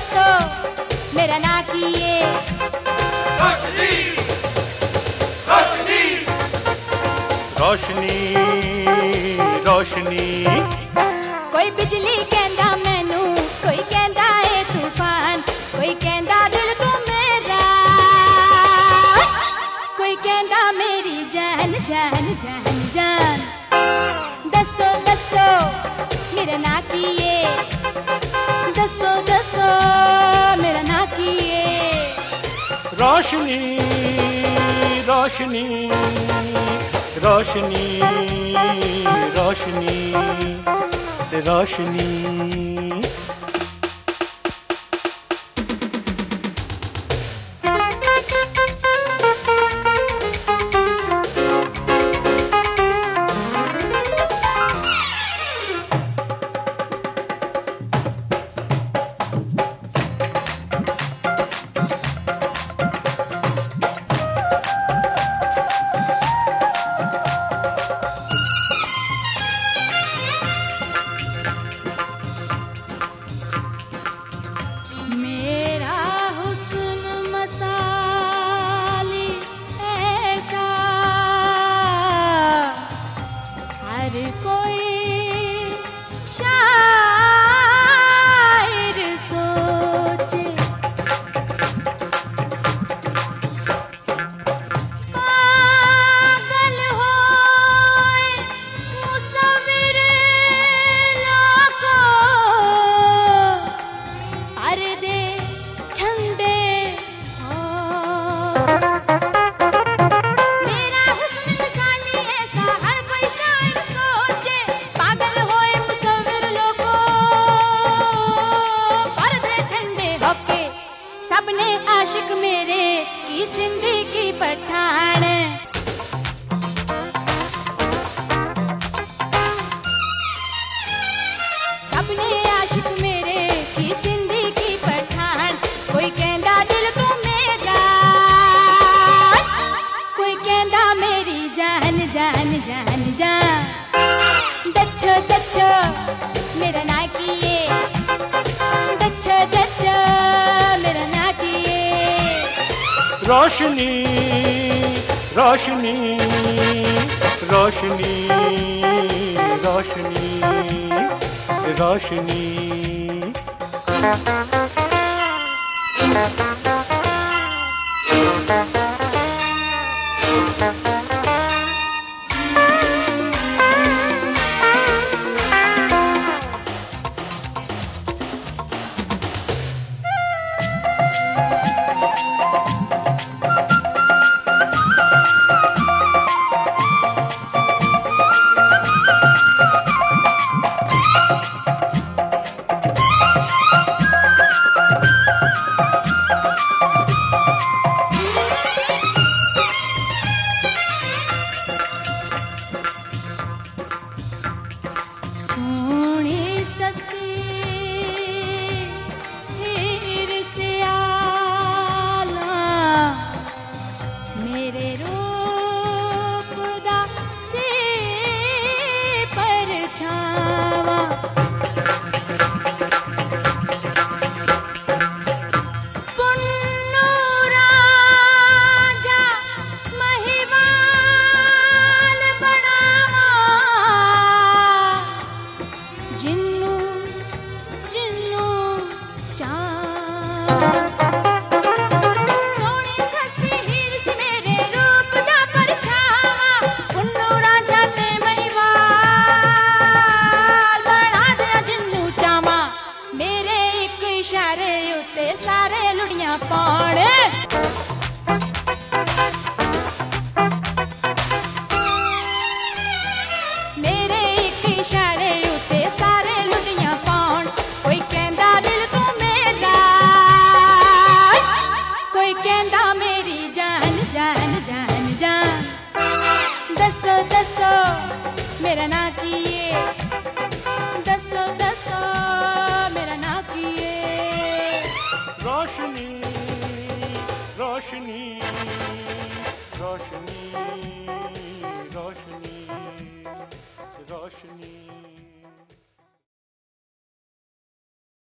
दसो मेरा ना किए। रोशनी रोशनी रोशनी रोशनी। कोई बिजली कहंदा मैनू, कोई कहंदा है तूफान, कोई कहंदा दिल तू मेरा, कोई कहंदा मेरी जान जान जान जान। दसो दसो मेरा ना किए, दसो दसो मेरा ना किए। रोशनी रोशनी रोशनी रोशनी रोशनी। सबने आशिक मेरे की सिंधी की पठान, सबने आशिक मेरे की सिंधी की पठान। कोई कहंदा दिल तू मेरा, कोई कहंदा मेरी जान जान जान जान। दच्छो दच्छो मेरा ना किए, दच्छो दच्छो मेरा ना किए। रोशनी रोशनी रोशनी रोशनी रोशनी। इशारे उत्ते सारे लुड़ियां पाउण, मेरे एक इशारे उत्ते सारे लुड़ियां पाउण। कोई कहंदा दिल तू मेरा, कोई कहंदा मेरी जान जान जान जान। दसो दसो मेरा ना किए, दसो दसो मेरा ना किए। रोशनी रोशनी रोशनी रोशनी रोशनी।